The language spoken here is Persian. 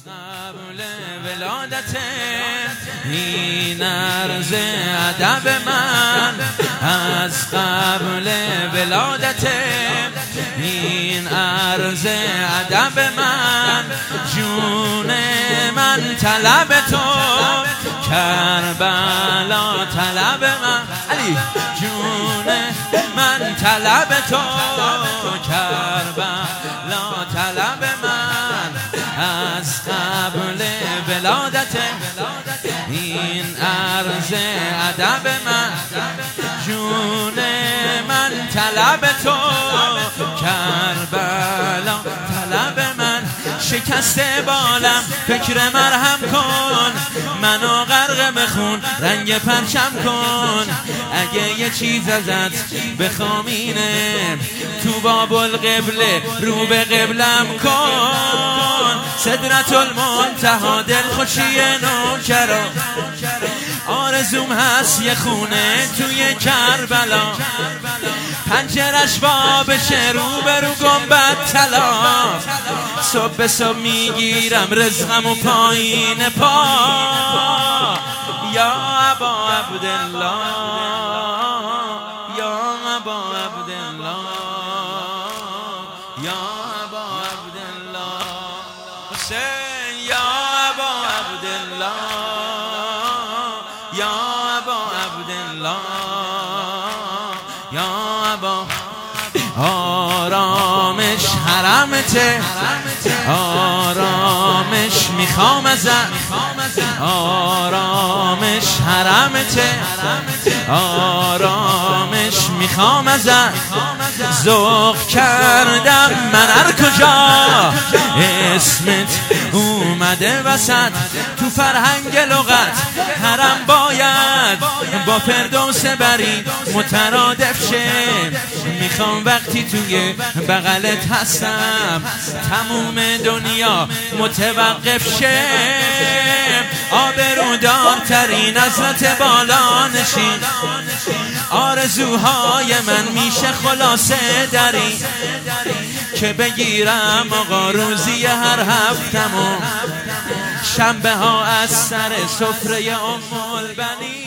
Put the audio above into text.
قبل ولادت این عرض ادب من، از قبل ولادت این عرض ادب من، جون من طلب تو کربلا طلب من، علی جون من طلب تو کربلا طلب من، از قبل ولادت این عرض ادب من، جون من طلب تو کربلا طلب من، شکسته بالم فکر مرهم کن، منو غرق بخون رنگ پرچم کن، اگه یه چیز ازت بخوام اینه تو باب القبله رو به قبلم کن، سدرت المنتهی دلخوشی نوکرا، آرزوم هست یه خونه توی کربلا، پنجرش وا بشه رو به رو گنبد طلا، صبح به صبح میگیرم رزقم و پایین پا، یا ابا عبدالله یا ابا عبدالله یا ابا عبدالله حسین یا ابا عبدالله یا ابا عبدالله یا ابا، آرامش حرمته آرامش میخوام ازت، آرامش حرمته آرامش میخوام ازت، ذوق کردم من هر کجا اسمت اومده وسط، تو فرهنگ لغت حرم باید با فردوس بری مترادف شه، میخوام وقتی توی بغلت هستم تموم دنیا متوقف شه، آبرودارترین حضرت بالا نشین، آرزوهای من میشه خلاصه دری، که بگیرم آقا روزی هر هفتمو، شنبه ها از سر سفره ام البنین.